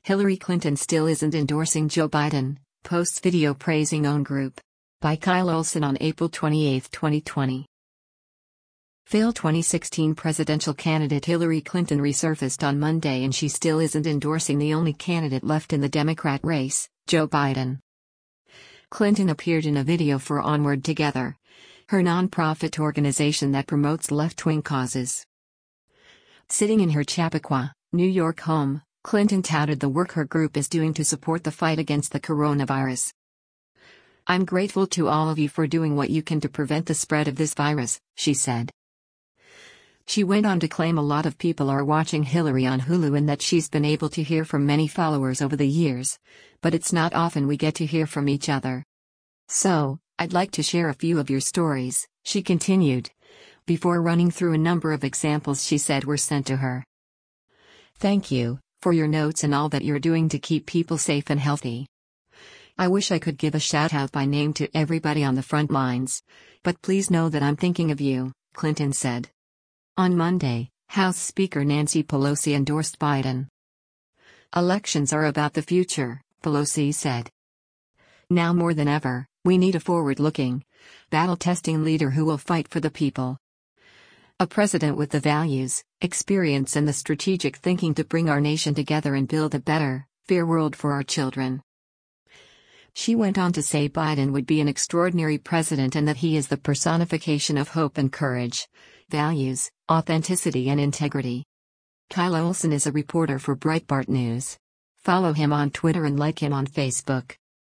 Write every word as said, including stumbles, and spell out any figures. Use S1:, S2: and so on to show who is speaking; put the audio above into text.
S1: Hillary Clinton still isn't endorsing Joe Biden, posts video praising own group. By Kyle Olson on April twenty-eighth, twenty twenty. Failed twenty sixteen presidential candidate Hillary Clinton resurfaced on Monday, and she still isn't endorsing the only candidate left in the Democrat race, Joe Biden. Clinton appeared in a video for Onward Together, her nonprofit organization that promotes left-wing causes. Sitting in her Chappaqua, New York home, Clinton touted the work her group is doing to support the fight against the coronavirus. "I'm grateful to all of you for doing what you can to prevent the spread of this virus," she said. She went on to claim a lot of people are watching Hillary on Hulu and that she's been able to hear from many followers over the years, but it's not often we get to hear from each other. "So, I'd like to share a few of your stories," she continued, before running through a number of examples she said were sent to her. "Thank you for your notes and all that you're doing to keep people safe and healthy. I wish I could give a shout out by name to everybody on the front lines, but please know that I'm thinking of you," Clinton said. On Monday, House Speaker Nancy Pelosi endorsed Biden. "Elections are about the future," Pelosi said. "Now more than ever, we need a forward-looking, battle-testing leader who will fight for the people. A president with the values, experience and the strategic thinking to bring our nation together and build a better, fair world for our children." She went on to say Biden would be an extraordinary president and that he is the personification of hope and courage, values, authenticity and integrity. Kyle Olson is a reporter for Breitbart News. Follow him on Twitter and like him on Facebook.